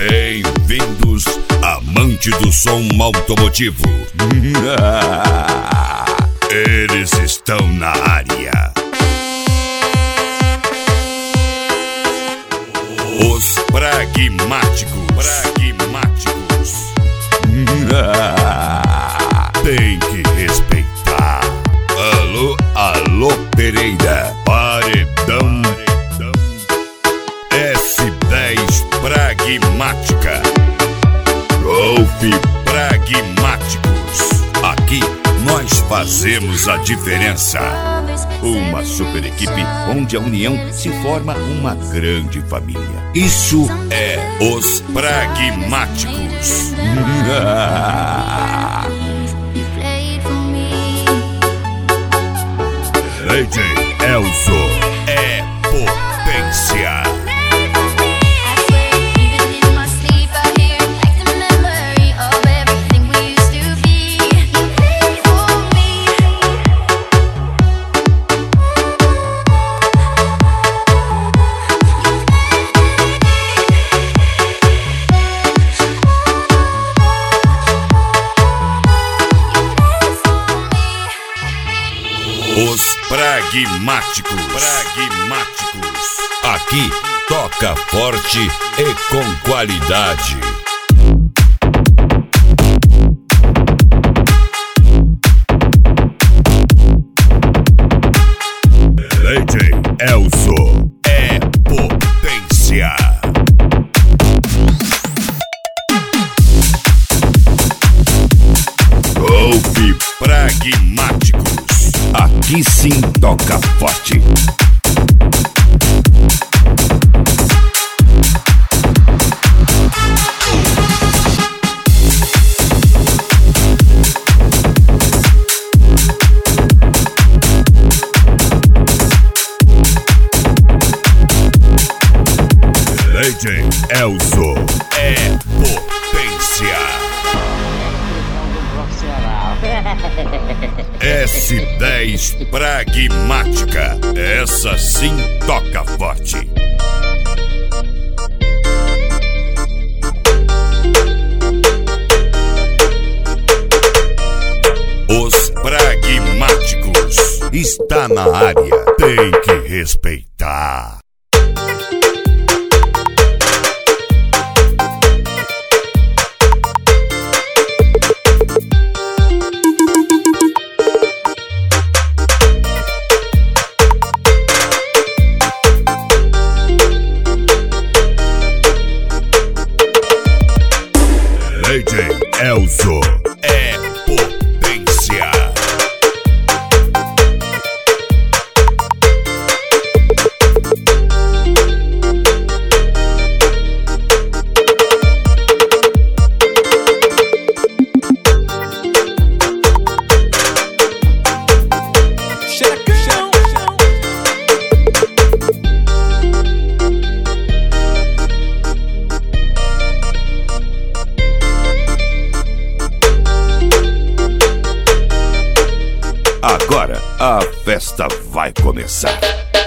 Bem-vindos, amante do som automotivo. Eles estão na área. Os pragmáticos. Tem que respeitar. Alô Pereira. Paredão S10 Pragmática. Golf Pragmáticos. Aqui nós fazemos a diferença. Uma super equipe onde a união se forma uma grande família. Isso é os Pragmáticos. AJ Elzo é potência. Os pragmáticos. Aqui toca forte e com qualidade. AJ Elzo é potência. Golf Pragmáticos. Aqui sim toca forte. AJ Elzo é potência. S10 Pragmática. Essa sim toca forte. Os Pragmáticos está na área. Tem que respeitar. AJ Elzo é potência. Agora a festa vai começar.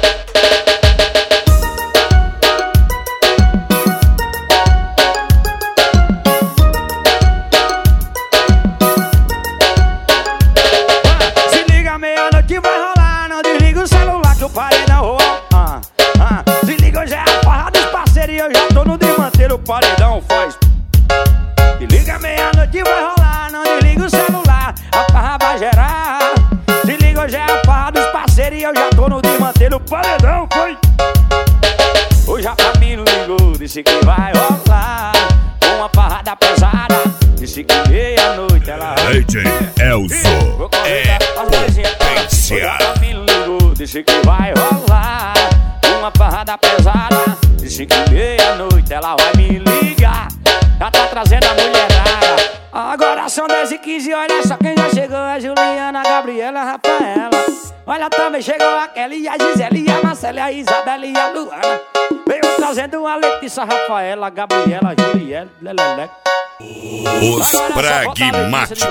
Se liga, meia-noite vai rolar. Não desliga o celular que o paredão rola. Se liga, hoje é a farra dos parceiros e eu já tô no desmanteiro, o paredão faz. Se liga, meia-noite vai rolar. Não desliga o celular, a farra vai gerar. Se liga, hoje é a farra dos parceiros e eu já tô no desmanteiro, o paredão foi. Hoje a família ligou, disse que vai rolar uma parrada pesada, disse que meia-noite ela AJ Elzo é potência. Hoje a família ligou, disse que vai rolar uma parrada pesada, disse que meia-noite ela vai me ligar. Já tá trazendo a mulherada. Agora são 10h15, olha só quem já chegou. A Juliana, a Gabriela, a Rafaela. Olha, também chegou a Kelly, a Gisele, a Marcela, a Isabela e a Luana. Veio trazendo a Letícia, a Rafaela, a Gabriela, a Juliela, Lelele. Os pragmáticos.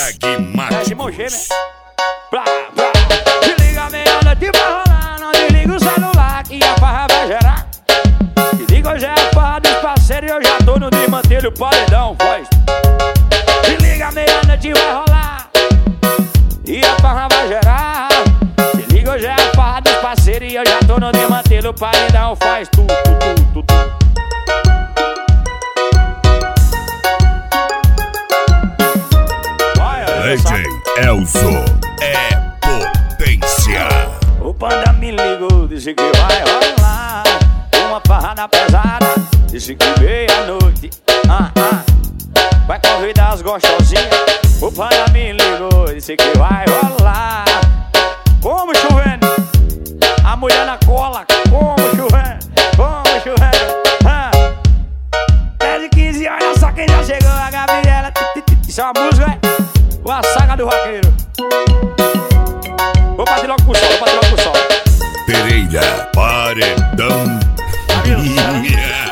Se liga, meia-noite vai rolar. Não desliga o celular que a farra vai gerar. Se liga, hoje é a farra dos parceiros e eu já tô no o paredão faz. Se liga, meia-noite vai rolar e a farra vai gerar. Se liga, hoje é a farra dos parceiros e eu já tô no desmantelo. O paredão faz tudo. DJ Elzo é potência. O Panda me ligou, disse que vai rolar uma farra pesada. Disse que meia-noite vai convidar as gostosinhas. O Panda me ligou, disse que vai rolar como chovendo, a mulher na cola, como chovendo. 10 e 15 olha só quem já chegou, a Gabriela. Isso é uma música, a saga do vaqueiro. Vou bater logo pro sol, Pereira, paredão.